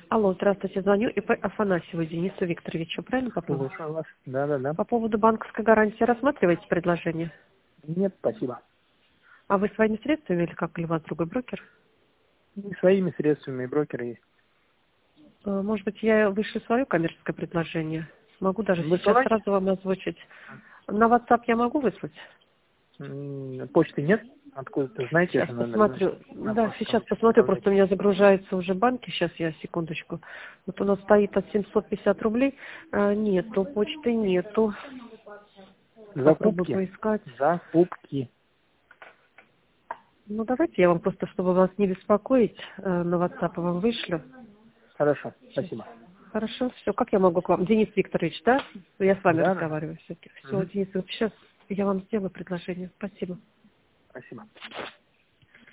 Алло, здравствуйте, звоню ИП Афанасьеву Денису Викторовичу, правильно попала? Слушаю вас. Да. По поводу банковской гарантии рассматриваете предложение? Нет, спасибо. А вы своими средствами или как, или у вас другой брокер? И своими средствами брокер есть. Может быть, я вышлю свое коммерческое предложение? Могу даже сейчас Высылать? сразу вам озвучить. На WhatsApp я могу выслать? Почты нет? Откуда-то знаете Сейчас номер, да? посмотрю. На Да, почту сейчас лучше посмотрю, отправлять. просто у меня загружаются уже банки. Сейчас я, секундочку. Вот у нас стоит от 750 рублей. Нету, почты нету. Попробую Закупки? поискать. Закупки. Ну, давайте я вам просто, чтобы вас не беспокоить, на WhatsApp вам вышлю. Хорошо, Сейчас. спасибо. Хорошо, все. Как я могу к вам? Денис Викторович, да? Я с вами Да. разговариваю все-таки. Все, Мгм. Денис, вот сейчас я вам сделаю предложение. Спасибо. Спасибо.